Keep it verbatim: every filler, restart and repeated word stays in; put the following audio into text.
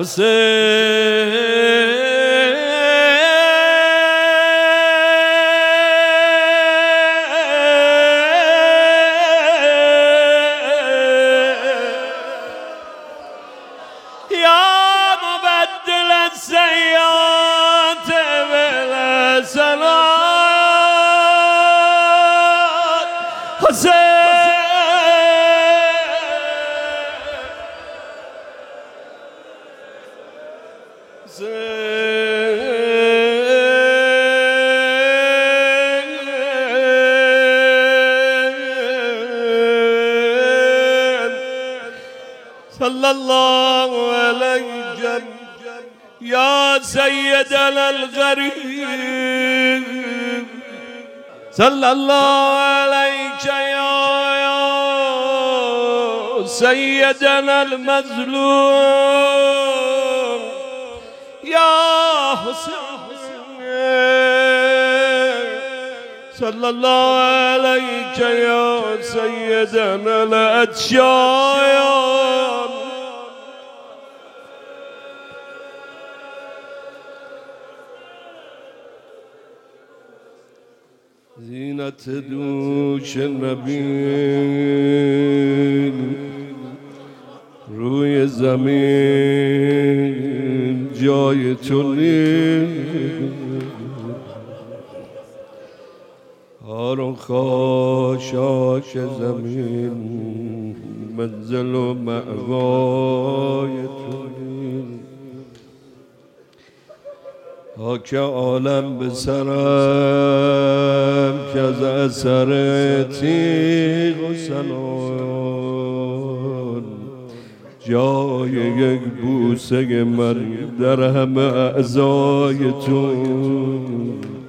حسین السيئات بالحسنات صلى الله عليك يا سيدنا الغريب صلى الله عليك يا سيدنا المظلوم يا حسين صلى الله عليك يا سيدنا الأتشايا زینت دوش نبی روی زمین جای تو نیست هارون خاشاک زمین منزل و مأوای تو نیست خاک عالم به سرم که از اثر تیغ و سنان جای یک بوسه من در همه اعضای تو